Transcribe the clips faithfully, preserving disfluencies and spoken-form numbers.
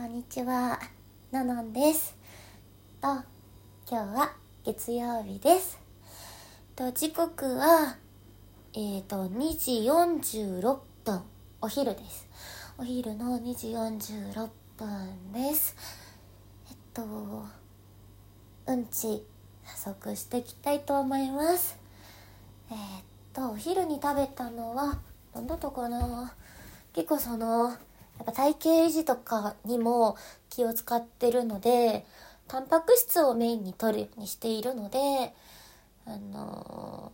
こんにちは、ののんです。と今日は月曜日です。と時刻はえーとにじよんじゅうろっぷん、お昼です。お昼のにじよんじゅうろっぷんです。えっとうんち早速していきたいと思います。えー、っとお昼に食べたのは何だったかな。結構そのやっぱ体型維持とかにも気を使ってるので、タンパク質をメインに摂るようにしているので、あの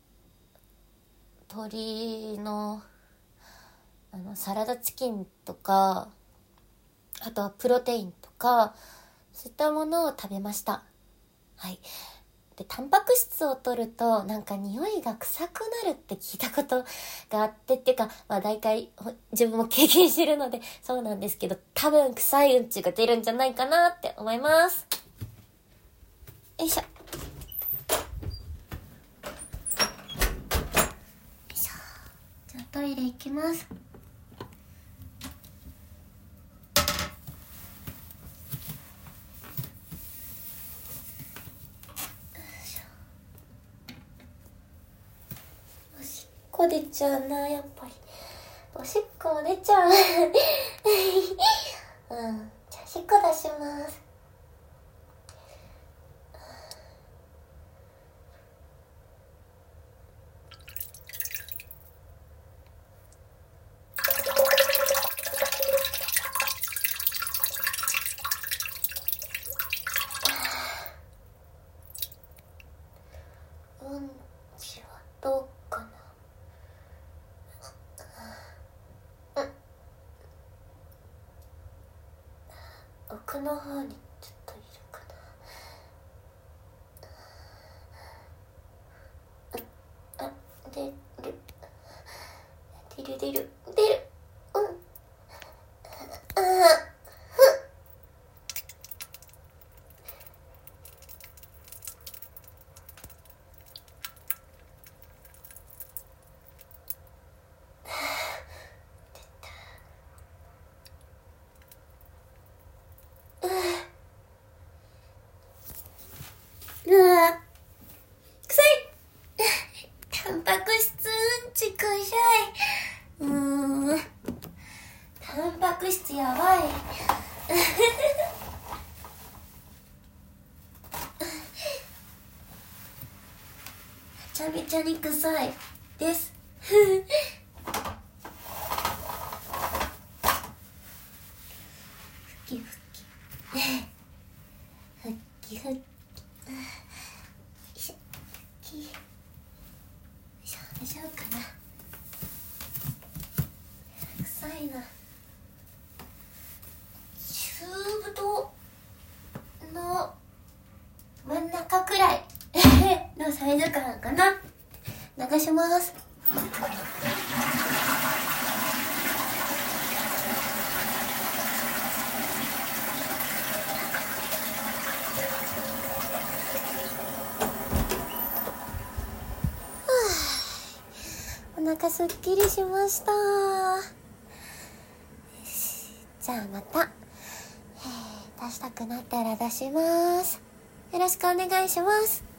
鶏のあのサラダチキンとか、あとはプロテインとか、そういったものを食べました。はい。で、タンパク質を摂るとなんか匂いが臭くなるって聞いたことがあってっていうか、まあ大体自分も経験してるのでそうなんですけど、多分臭いうんちが出るんじゃないかなって思います。よいしょ。よいしょ。じゃあトイレ行きます。おしっこ出ちゃうな、やっぱり。おしっこ出ちゃう。うん。じゃあおしっこ出します。うんちはどうかな。奥の方にちょっといるかな。あ、出る出る出る出る、うん、ああ、うわ、臭い。タンパク質うんちくしゃい。うーん、タンパク質やばい。めちゃめちゃに臭いです。ふきふきふきふき、よいしょ、ふき、よいしょ、大丈夫かな。臭いな。チューブとの真ん中くらいのサイズ感かな。流します。お腹すっきりしました。じゃあまた、えー、出したくなったら出します。よろしくお願いします。